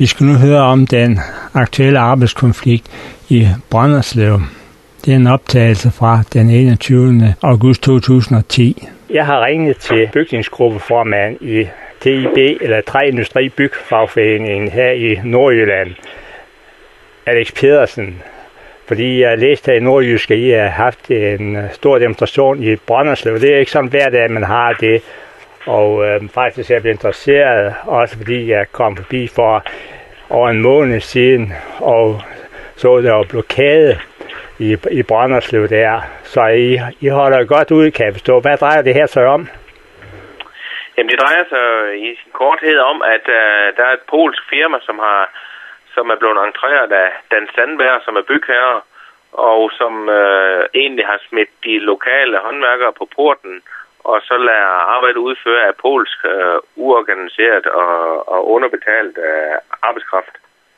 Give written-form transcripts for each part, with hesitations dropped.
Vi skal nu høre om den aktuelle arbejdskonflikt i Brønderslev. Det er en optagelse fra den 21. august 2010. Jeg har ringet til bygningsgruppeformand i TIB, eller Træindustri Bygfagforeningen her i Nordjylland, Alex Pedersen. Fordi jeg læste her i Nordjysk, at I har haft en stor demonstration i Brønderslev. Det er ikke sådan hver dag, man har det. Og faktisk er jeg blevet interesseret, også fordi jeg kom forbi for over en måned siden, og så der var blokade i Brønderslev der. Så I holder godt ud, kan jeg forstå. Hvad drejer det her så om? Jamen det drejer sig i sin korthed om, at der er et polsk firma, som er blevet entreret af Dan Sandberg, som er bygherre, og som egentlig har smidt de lokale håndværkere på porten, og så lader arbejdet udføre af polsk uorganiseret og underbetalt arbejdskraft.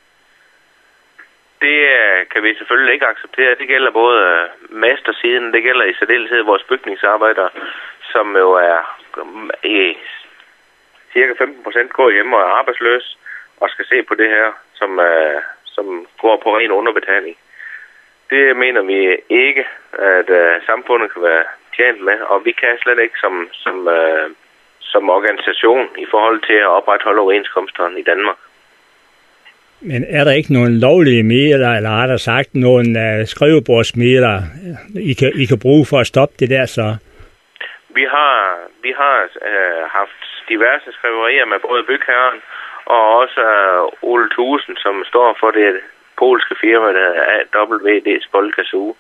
Det kan vi selvfølgelig ikke acceptere. Det gælder både mastersiden, det gælder i særdeleshed vores bygningsarbejdere, som jo er i cirka 15% går hjemme og er arbejdsløs og skal se på det her, som går på ren underbetaling. Det mener vi ikke, at samfundet kan være tjent med, og vi kan slet ikke som organisation i forhold til at opretholde overenskomsterne i Danmark. Men er der ikke nogen lovlige midler, eller har der sagt nogle skrivebordsmidler, I kan bruge for at stoppe det der så? Vi har haft diverse skriverier med både bygherren og også Ole Thusen, som står for det polske firma, der hedder AWD Spolkasu,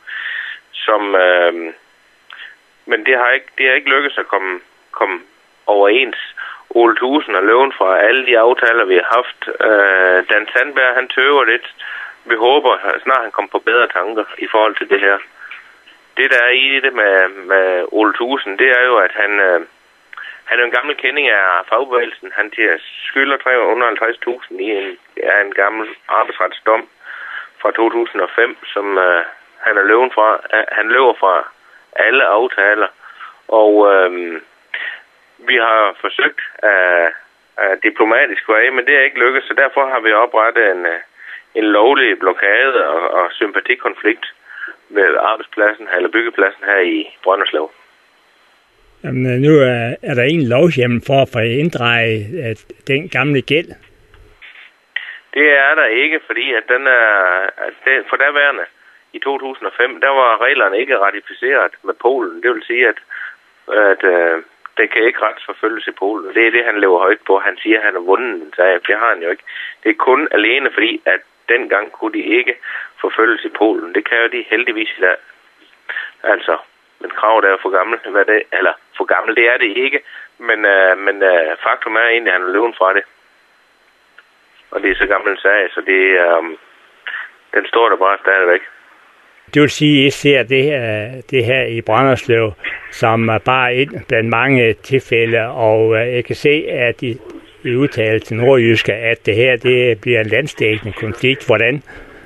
men det har ikke lykkedes at komme overens. Ole Thusen har løven fra alle de aftaler, vi har haft. Dan Sandberg, han tøver lidt. Vi håber snart, han kommer på bedre tanker i forhold til det her. Det, der er i det med Ole Thusen, det er jo, at han er en gammel kending af fagbevægelsen. Han skylder 350.000 i en gammel arbejdsretsdom fra 2005, som han er løven fra. Han løber fra alle aftaler, og vi har forsøgt diplomatisk vej, men det er ikke lykkedes, så derfor har vi oprettet en lovlig blokade og sympatikonflikt ved arbejdspladsen eller byggepladsen her i Brønderslev. Jamen, nu er der ingen lovhjemmel for at få inddraget den gamle gæld. Det er der ikke, fordi at for derværende i 2005, der var reglerne ikke ratificeret med Polen. Det vil sige, at den kan ikke retsforfølges i Polen. Det er det, han lever højt på. Han siger, at han har vundet en sag. Det har han jo ikke. Det er kun alene fordi, at dengang kunne de ikke forfølges i Polen. Det kan jo de heldigvis i dag. Altså, men kravet er jo for gammel. For gammel, det er det ikke. Men faktum er egentlig, at han er løven fra det. Og det er så gammel en sag, så den står der bare stadigvæk. Det vil sige, at I ser det her i Brønderslev som bare et blandt mange tilfælde, og jeg kan se, at I udtaler til Nordjyske, at det her det bliver en landsdækkende konflikt. Hvordan?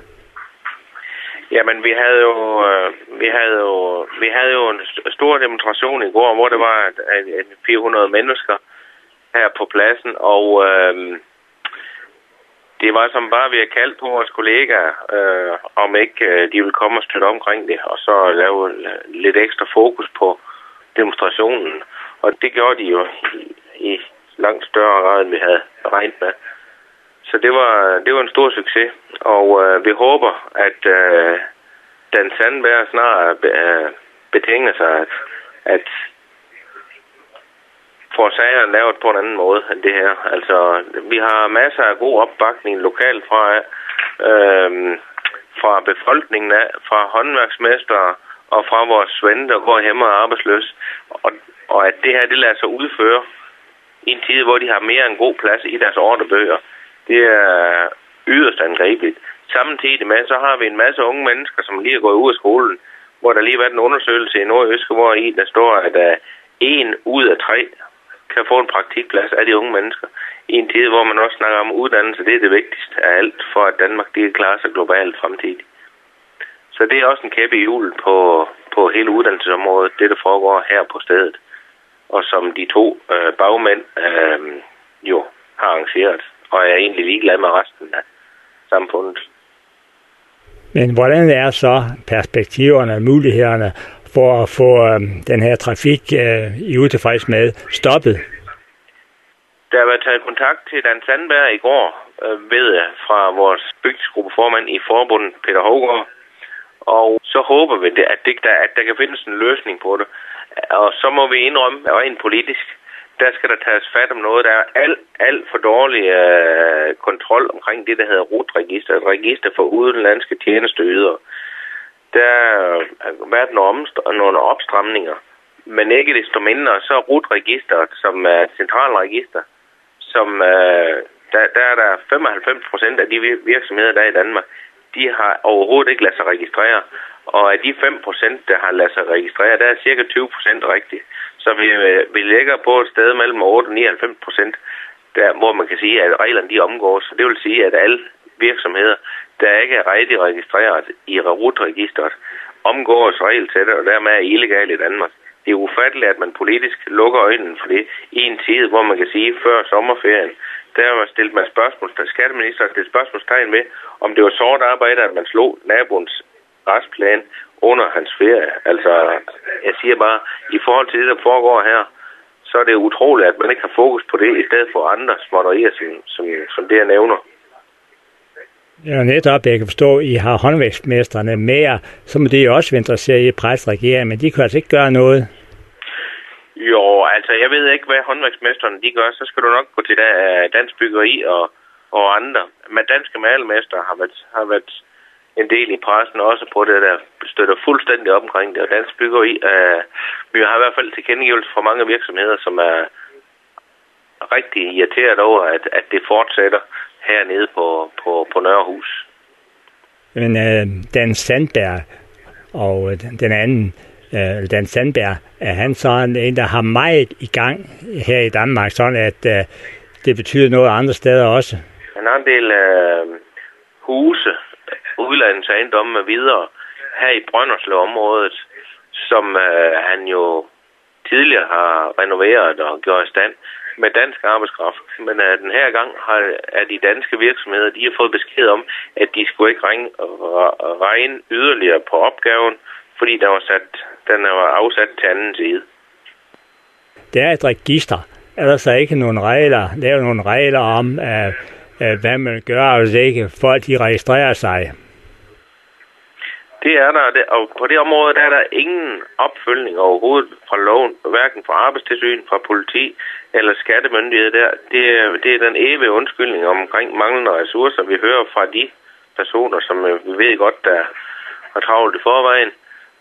Jamen, vi havde jo en stor demonstration i går, hvor der var 400 mennesker her på pladsen, og det var som bare, vi har kaldt på vores kollegaer, om ikke de ville komme og støtte omkring det, og så lave lidt ekstra fokus på demonstrationen. Og det gjorde de jo i langt større grad, end vi havde regnet med. Så det var en stor succes, og vi håber, at Dan Sandberg snart betænger sig, at får sagerne lavet på en anden måde end det her. Altså, vi har masser af god opbakning lokalt fra befolkningen af, fra håndværksmestre og fra vores venner, der går hjemme og er arbejdsløse. Og at det her, det lader sig udføre i en tid, hvor de har mere end god plads i deres ordrebøger. Det er yderst angribeligt. Samtidig med, så har vi en masse unge mennesker, som lige er gået ud af skolen, hvor der lige har været en undersøgelse i Nordjyske, hvor der står, at 1 ud af 3 kan få en praktikplads af de unge mennesker. I en tid, hvor man også snakker om uddannelse, det er det vigtigste af alt, for at Danmark kan klare sig globalt fremtidigt. Så det er også en kæppe i hjul på hele uddannelsesområdet, det der foregår her på stedet. Og som de 2 bagmænd jo har arrangeret. og er egentlig ligeglad med resten af samfundet. Men hvordan er så perspektiverne og mulighederne for at få den her trafik, I er utilfreds med, stoppet? Der var taget kontakt til Dan Sandberg i går, fra vores bygningsgruppeformand i forbundet, Peter Hovgaard. Og så håber vi, at der kan findes en løsning på det. Og så må vi indrømme, at rent politisk, der skal der tages fat om noget. Der er alt for dårlig kontrol omkring det, der hedder RUT-register. Et register for udenlandske tjenesteydere. Der har været nogle opstramninger. Men ikke desto mindre, så er RUT-registeret, som er et centralregister, som der er der 95% af de virksomheder, der er i Danmark, de har overhovedet ikke ladet sig registrere. Og af de 5%, der har ladet sig registrere, der er cirka 20% rigtigt. Så vi ligger på et sted mellem 8 og 99%, der, hvor man kan sige, at reglerne de omgås. Det vil sige, at alle virksomheder, der ikke er rigtig registreret i RUT-registeret, omgås regelsættet og dermed er illegale i Danmark. Det er ufatteligt, at man politisk lukker øjnene for det i en tid, hvor man kan sige, før sommerferien, der stillede man skatteminister stillede spørgsmålstegn ved, om det var sort arbejde, at man slog naboens græsplæne under hans ferie. Altså, jeg siger bare, i forhold til det, der foregår her, så er det utroligt, at man ikke har fokus på det, i stedet for andre småtterier, som det, jeg nævner. Ja, netop, jeg kan forstå, at I har håndværksmestrene mere, så må det jo også være interesseret i presregeringen, men de kan altså ikke gøre noget. Jo, altså jeg ved ikke, hvad håndværksmestrene de gør. Så skal du nok gå til Dansk Byggeri og andre. Men Danske Malermestre har været en del i pressen også på det, der støtter fuldstændig op omkring det. Og Dansk Byggeri, vi har i hvert fald tilkendegivelse fra mange virksomheder, som er rigtig irriteret over, at det fortsætter hernede på Nørrehus. Men Dan Sandberg og den anden, Dan Sandberg, er han sådan en, der har meget i gang her i Danmark, sådan at det betyder noget andre steder også? Han har en del huse, udlandsejendomme med videre her i Brønderslev-området, som han jo tidligere har renoveret og gjort i stand med dansk arbejdskraft. Men den her gang er de danske virksomheder, de har fået besked om, at de skulle ikke regne yderligere på opgaven, fordi den var afsat til anden side. Det er et register. Er der så ikke nogle regler om, hvad man gør, hvis ikke folk de registrerer sig? Det er der, og på det område der er der ingen opfølgning overhovedet fra loven, hverken fra arbejdstilsyn, fra politi eller skattemyndighed der. Det er den evige undskyldning omkring manglende ressourcer, vi hører fra de personer, som vi ved godt, der har travlt i forvejen.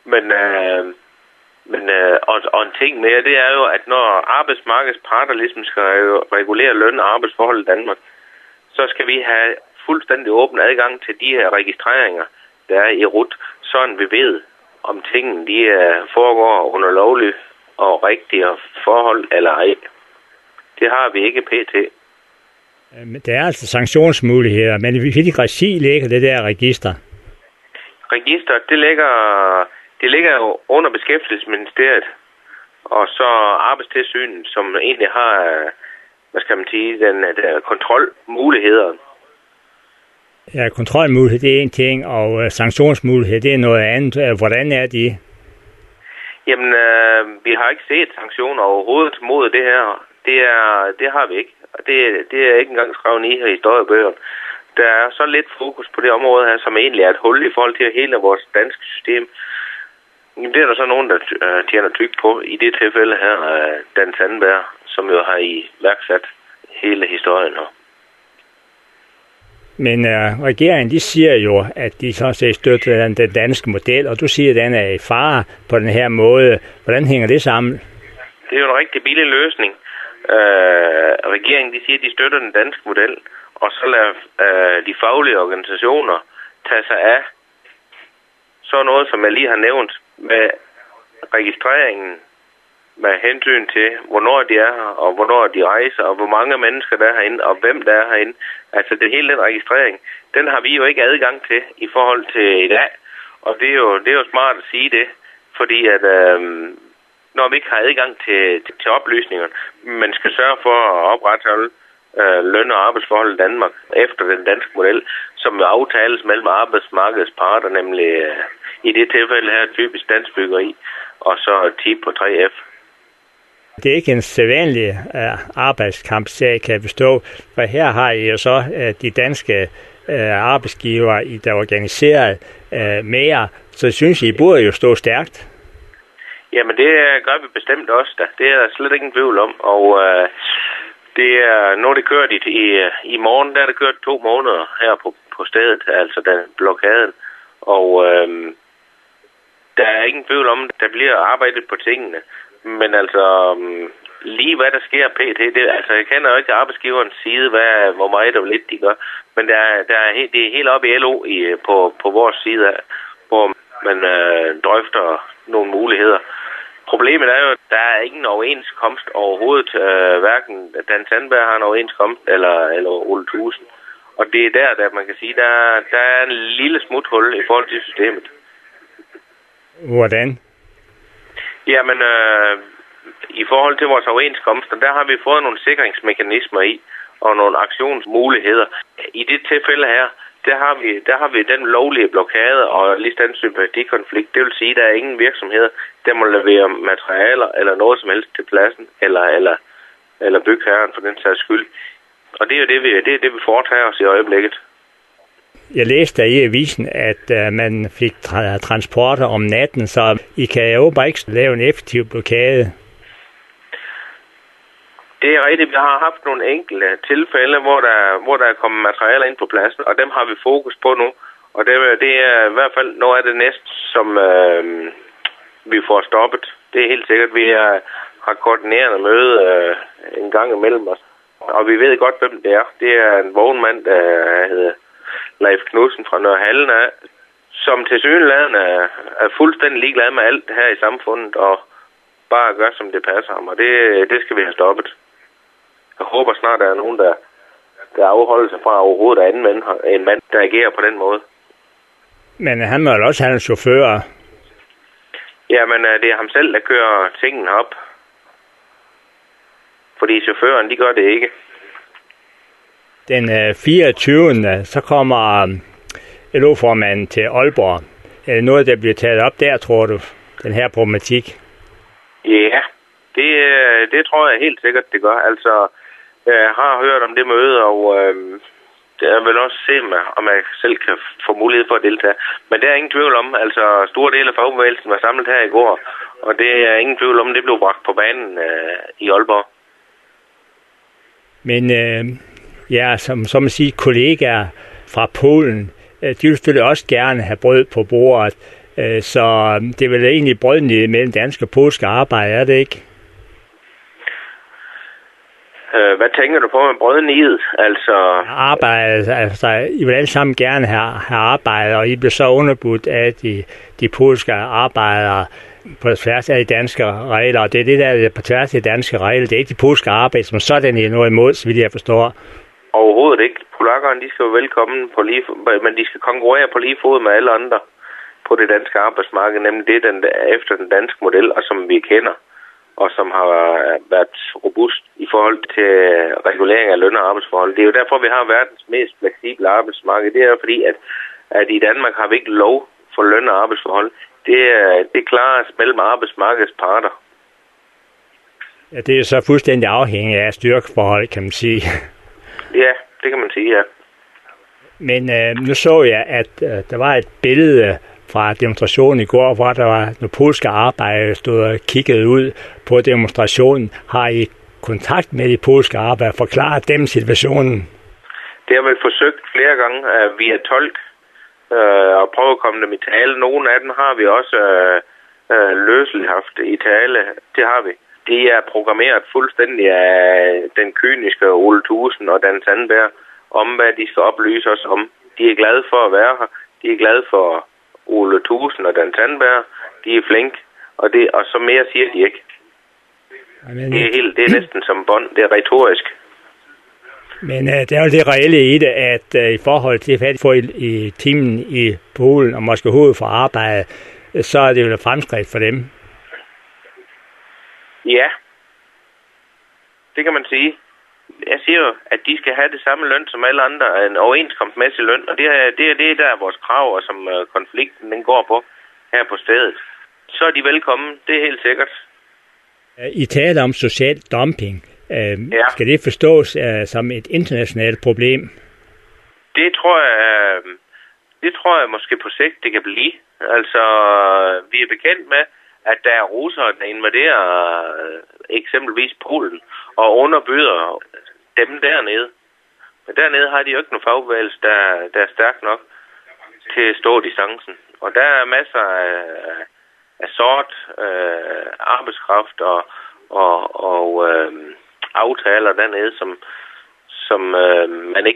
Og en ting mere, det er jo, at når arbejdsmarkedets parter ligesom skal regulere løn- og arbejdsforhold i Danmark, så skal vi have fuldstændig åben adgang til de her registreringer, der er i RUT, sådan vi ved, om tingene de foregår under lovlige og rigtige forhold eller ej. Det har vi ikke pt. Der er altså sanktionsmuligheder, men i hvilket regi ligger det der register? Registeret, det ligger jo under Beskæftigelsesministeriet, og så Arbejdstilsynet, som egentlig har, hvad skal man sige, den kontrolmuligheder. Ja, kontrolmulighed, det er en ting, og sanktionsmulighed, det er noget andet. Hvordan er de? Jamen, vi har ikke set sanktioner overhovedet mod det her. Det har vi ikke. Og det er ikke engang skrevet i her i historiebøgerne. Der er så lidt fokus på det område her, som egentlig er et hul i forhold til hele vores danske system. Jamen, det er der så nogen, der tjener tyk på. I det tilfælde her, Dan Sandberg, som jo har iværksat hele historien her. Men regeringen, de siger jo, at de så set støtter den danske model, og du siger, at den er i fare på den her måde. Hvordan hænger det sammen? Det er jo en rigtig billig løsning. Regeringen, de siger, at de støtter den danske model, og så lader de faglige organisationer tage sig af så noget, som jeg lige har nævnt, med registreringen, med hensyn til, hvornår de er her, og hvornår de rejser, og hvor mange mennesker der er herinde, og hvem der er herinde. Altså, hele den registrering, den har vi jo ikke adgang til i forhold til i dag. Og det er jo smart at sige det, fordi at når vi ikke har adgang til oplysningerne, man skal sørge for at opretholde løn- og arbejdsforhold i Danmark efter den danske model, som aftales mellem arbejdsmarkedets parter, nemlig i det tilfælde her typisk Dansk Byggeri, og så TIP på 3F. Det er ikke en sædvanlig arbejdskampsag, kan jeg forstå, for her har I jo så de danske arbejdsgivere, der organiseret mere, så synes I burde jo stå stærkt. Jamen det gør vi bestemt også da. Det er der slet ingen tvivl om, og det er, når det kørt i morgen, der er det kørt 2 måneder her på stedet, altså den blokaden, og der er ingen tvivl om, der bliver arbejdet på tingene. Men altså, lige hvad der sker pt. Altså, jeg kender jo ikke arbejdsgiverens side, hvor meget og hvor lidt de gør. Men det er helt oppe i LO på vores side, hvor man drøfter nogle muligheder. Problemet er jo, at der er ingen overenskomst overhovedet. Hverken Dan Sandberg har en overenskomst, eller Ole Thusen. Og det er der man kan sige, der er en lille smuthul i forhold til systemet. Hvordan? Jamen, i forhold til vores overenskomster, der har vi fået nogle sikringsmekanismer i, og nogle aktionsmuligheder. I det tilfælde her, der har vi den lovlige blokade og lige den sympatikonflikt. Det vil sige, at der er ingen virksomheder, der må levere materialer eller noget som helst til pladsen, eller bygherren for den sags skyld. Og det er jo det, vi foretager os i øjeblikket. Jeg læste i avisen, at man fik transporter om natten, så I kan jo bare ikke lave en effektiv blokade. Det er rigtigt. Vi har haft nogle enkelte tilfælde, hvor der er kommet materialer ind på pladsen, og dem har vi fokus på nu. Og det er i hvert fald noget af det næste, som vi får stoppet. Det er helt sikkert, at vi har koordinerende møde en gang imellem os. Og vi ved godt, hvem det er. Det er en vognmand, der hedder Leif Knudsen fra Nørrehallen af, som tilsyneladende er fuldstændig ligeglad med alt her i samfundet, og bare gør, som det passer ham. Og det skal vi have stoppet. Jeg håber snart, der er nogen, der afholder sig fra overhovedet at anvende en mand, der agerer på den måde. Men han må også have en chauffør. Jamen, det er ham selv, der kører tingene op. Fordi chaufføren, de gør det ikke. Den 24. så kommer LO-formanden til Aalborg. Er det noget, der bliver taget op der, tror du, den her problematik? Ja, det tror jeg helt sikkert, det gør. Altså, jeg har hørt om det møde, og jeg vil også se, om jeg selv kan få mulighed for at deltage. Men det er ingen tvivl om, altså store dele af fagbevægelsen var samlet her i går, og det er ingen tvivl om, det blev bragt på banen i Aalborg. Men ja, som man siger, kollegaer fra Polen, de vil selvfølgelig også gerne have brød på bordet, så det er vel egentlig brødnid mellem danske og polske arbejde, er det ikke? Hvad tænker du på med brødnidet? Altså arbejde, altså I vil alle sammen gerne have arbejde, og I bliver så underbudt af de polske arbejdere på tværs af de danske regler, og det er det der på tværs af de danske regler, det er ikke de polske arbejde, som sådan er noget imod, så vidt jeg forstår. Overhovedet ikke. Polakkerne, de skal jo velkommen på lige fod, men de skal konkurrere på lige fod med alle andre på det danske arbejdsmarked, nemlig det efter den danske model, og som vi kender, og som har været robust i forhold til regulering af løn- og arbejdsforhold. Det er jo derfor, vi har verdens mest fleksible arbejdsmarked. Det er fordi, at i Danmark har vi ikke lov for løn- og arbejdsforhold. Det klares mellem arbejdsmarkedets parter. Ja, det er så fuldstændig afhængigt af styrkeforhold, kan man sige. Ja, det kan man sige, ja. Men nu så jeg, at der var et billede fra demonstrationen i går, hvor der var nogle polske arbejdere, der stod og kiggede ud på demonstrationen. Har I kontakt med de polske arbejdere, forklaret dem situationen? Det har vi forsøgt flere gange via tolk og prøve at komme dem i tale. Nogle af dem har vi også løseligt haft i tale. Det har vi. De er programmeret fuldstændig af den kyniske Ole Thusen og Dan Sandberg om, hvad de skal oplyse os om. De er glade for at være her. De er glade for Ole Thusen og Dan Sandberg. De er flinke, og så mere siger de ikke. Det er næsten som bånd. Det er retorisk. Men det er jo det reelle i det, at i forhold til at få i timen i Polen og måske hovedet for arbejde, så er det jo et fremskridt for dem. Ja, det kan man sige. jeg siger jo, at de skal have det samme løn som alle andre, en overenskomstmæssig løn, og det er der vores krav, og som konflikten den går på her på stedet. Så er de velkommen, det er helt sikkert. I taler om social dumping. Skal det forstås som et internationalt problem? Det tror jeg måske på sigt, det kan blive. Altså, vi er bekendt med, at der er russere, der invaderer eksempelvis Polen og underbyder dem dernede. Men dernede har de jo ikke nogen fagbevægelse, der er stærk nok til at stå distancen. Og der er masser af sort arbejdskraft og aftaler dernede, som man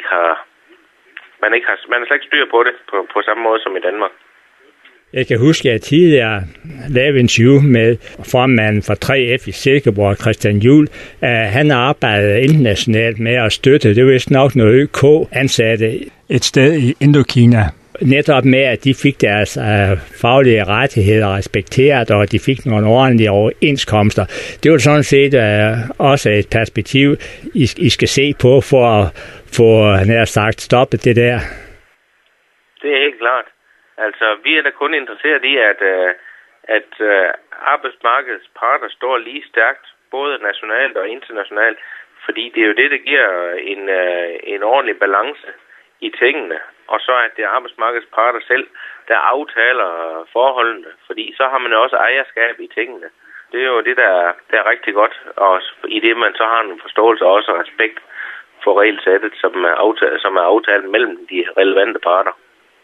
har slet ikke styr på det på samme måde som i Danmark. Jeg kan huske, at jeg tidligere lavede en interview med formanden for 3F i Silkeborg, Christian Juhl. Han arbejdede internationalt med at støtte, det var vist nok noget ØK-ansatte et sted i Indokina. Netop med, at de fik deres faglige rettigheder respekteret, og de fik nogle ordentlige overenskomster. Det var sådan set også et perspektiv, I skal se på for at få, nær sagt, stoppet det der. Det er helt klart. Altså, vi er da kun interesseret i, at arbejdsmarkedets parter står lige stærkt, både nationalt og internationalt, fordi det er jo det, der giver en ordentlig balance i tingene. Og så er det arbejdsmarkedets parter selv, der aftaler forholdene, fordi så har man jo også ejerskab i tingene. Det er jo det, der er rigtig godt, og i det man så har en forståelse og også respekt for regelsættet, som er aftalt mellem de relevante parter.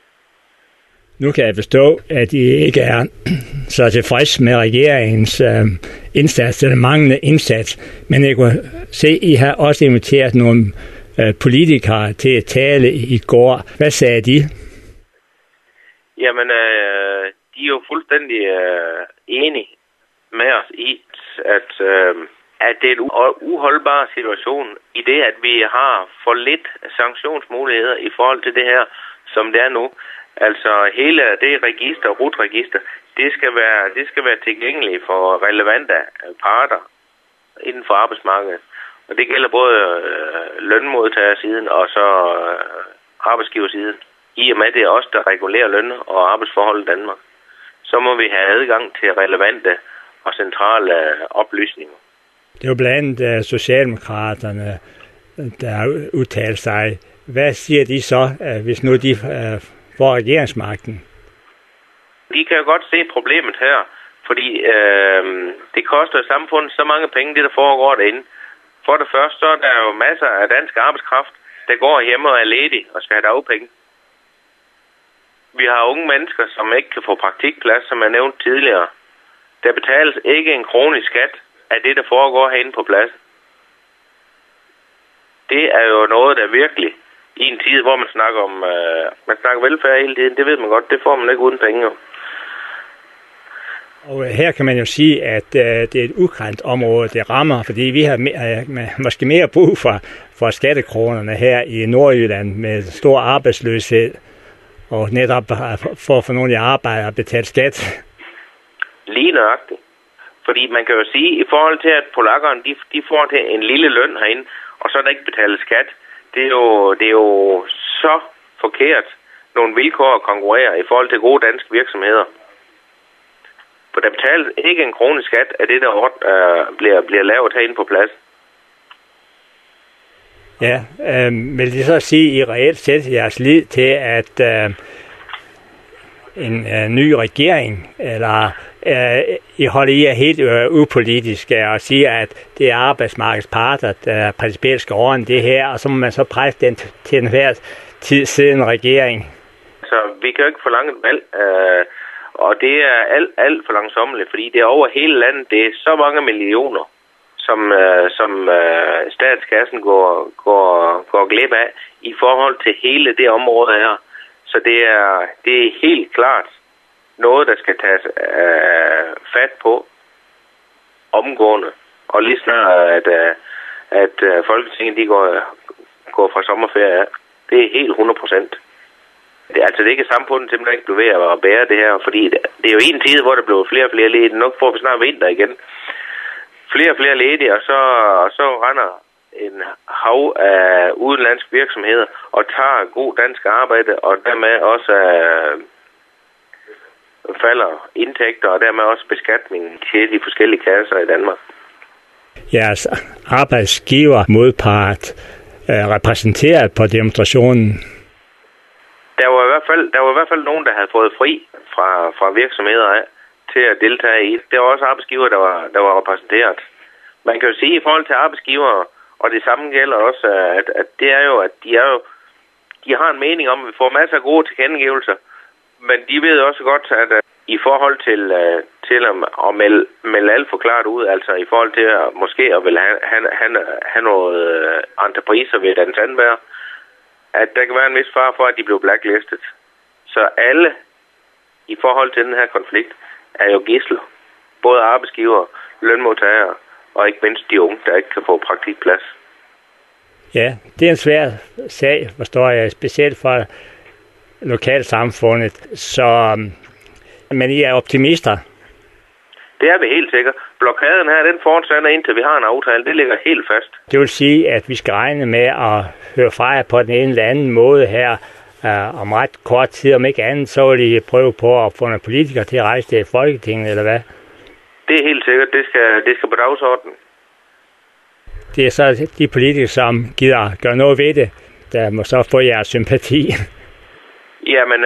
Nu kan jeg forstå, at I ikke er så tilfreds med regeringens indsats, eller manglende indsats, men jeg kunne se, at I har også inviteret nogle politikere til at tale i går. Hvad sagde de? Jamen, de er jo fuldstændig enige med os i, at det er en uholdbar situation i det, at vi har for lidt sanktionsmuligheder i forhold til det her, som det er nu. Altså hele det register, RUT-register, det skal være tilgængeligt for relevante parter inden for arbejdsmarkedet. Og det gælder både lønmodtagersiden og så arbejdsgiversiden. I og med det er os, der regulerer løn og arbejdsforhold i Danmark. Så må vi have adgang til relevante og centrale oplysninger. Det er jo blandt andet Socialdemokraterne, der udtaler sig. Hvad siger de så, hvis nu de får regeringsmagten? De kan jo godt se problemet her, fordi det koster samfundet så mange penge, det der foregår derinde. For det første, så er der jo masser af dansk arbejdskraft, der går hjemme og er ledige og skal have dagpenge. Vi har unge mennesker, som ikke kan få praktikplads, som jeg nævnte tidligere. Der betales ikke en krone i skat af det, der foregår herinde på pladsen. Det er jo noget, der virkelig, i en tid, hvor man snakker om man snakker velfærd hele tiden, det ved man godt, det får man ikke uden penge. Jo. Og her kan man jo sige, at det er et ukrændt område, det rammer, fordi vi har måske mere brug for skattekronerne her i Nordjylland med stor arbejdsløshed, og netop for at få nogle arbejde og betale skat. Lige nøjagtigt. Fordi man kan jo sige, i forhold til, at polakkerne de får til en lille løn herinde, og så er der ikke betalt skat, det er jo så forkert nogle vilkår at konkurrere i forhold til gode danske virksomheder. For der betales ikke en krone skat af det, der bliver lavet herinde på plads. Ja, vil det så sige, at I reelt sætter jeres lid til, at en ny regering, eller I holder I helt upolitiske og siger, at det er arbejdsmarkedets parter, der principielt skal ordne det her, og så må man så presse den til enhver tid siden regering? Så vi kan jo ikke forlange et valg, og det er alt for langsommeligt, fordi det er over hele landet, det er så mange millioner, som statskassen går glip af i forhold til hele det område her. Så det er helt klart noget, der skal tages fat på omgående. Og lige snart, at Folketinget de går fra sommerferie af. Det er helt 100%. Det er ikke samfundet simpelthen ikke bliver ved at bære det her, fordi det er jo en tid, hvor der bliver flere og flere ledige. Nu får vi snart vinter igen. Flere og flere ledige, og så render en hav af udenlandske virksomheder og tager god dansk arbejde, og dermed også falder indtægter, og dermed også beskatningen til de forskellige kasser i Danmark. Jeres arbejdsgiver modpart repræsenteret på demonstrationen? Der var i hvert fald nogen, der havde fået fri fra virksomheder af til at deltage i. Der var også arbejdsgiver, der var repræsenteret. Man kan jo sige i forhold til arbejdsgivere, og det samme gælder også, at det er jo, at de har en mening om, at vi får masser af gode tilkendegivelser, men de ved også godt, at i forhold til at melde alt for klart ud, altså i forhold til at måske at vil have noget entrepriser ved Dan Sandberg, at der kan være en vis fare for, at de bliver blacklistet. Så alle i forhold til den her konflikt er jo gidsler. Både arbejdsgivere, lønmodtagere og ikke mindst de unge, der ikke kan få praktikplads. Ja, det er en svær sag, forstår jeg, specielt for lokalsamfundet. Men I er optimister? Det er vi helt sikkert. Blokaden her, den fortsætter indtil vi har en aftale. Det ligger helt fast. Det vil sige, at vi skal regne med at høre fra jer på den ene eller anden måde her om ret kort tid. Om ikke andet, så vil I prøve på at få nogle politikere til at rejse det i Folketinget, eller hvad? Det er helt sikkert. Det skal på dagsordenen. Det er så de politikere, som gider gøre noget ved det, der må så få jeres sympati. Jamen,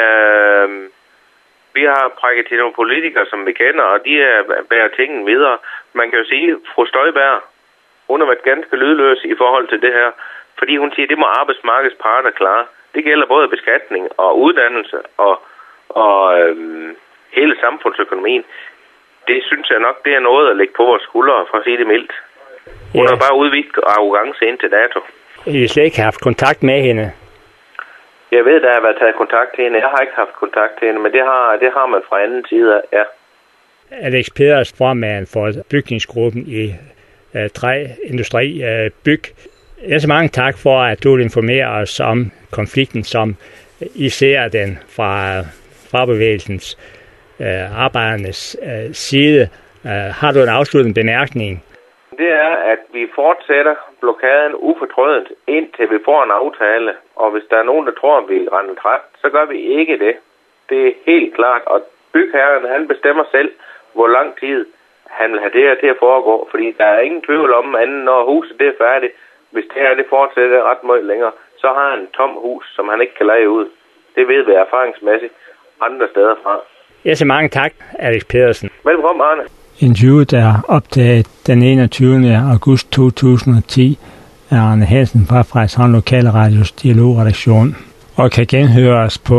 vi har prækket til nogle politikere, som vi kender, og de bærer tingene videre. Man kan jo sige, at fru Støjberg, hun har været ganske lydløs i forhold til det her, fordi hun siger, at det må arbejdsmarkedets parter klare. Det gælder både beskatning og uddannelse og hele samfundsøkonomien. Det synes jeg nok, det er noget at lægge på vores skuldre, for at sige det mildt. Hun har bare udvist arrogance indtil dato. I har slet ikke haft kontakt med hende? Jeg ved, der har været taget kontakt til hende. Jeg har ikke haft kontakt til hende, men det har man fra anden side, ja. Alex Pedersen, formand for bygningsgruppen i Træindustri Byg. Så mange tak for, at du vil informere os om konflikten, som I ser den fra bevægelsens arbejdernes side. Har du en afsluttende bemærkning? Det er, at vi fortsætter blokaden ufortrødent, indtil vi får en aftale. Og hvis der er nogen, der tror, at vi vil rende træt, så gør vi ikke det. Det er helt klart. Og bygherren, han bestemmer selv, hvor lang tid han vil have det her til at foregå. Fordi der er ingen tvivl om, at når huset det er færdigt, hvis det her det fortsætter ret meget længere, så har han et tom hus, som han ikke kan leje ud. Det ved vi erfaringsmæssigt andre steder fra. Ja, så mange tak, Alex Pedersen. Velkommen, Arne. Interviewet er optaget den 21. august 2010 af Arne Hansen fra Frederikshavn Lokalradios dialogredaktion og kan genhøres på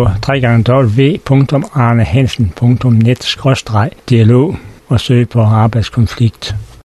www.arnehansen.net/dialog og søge på arbejdskonflikt.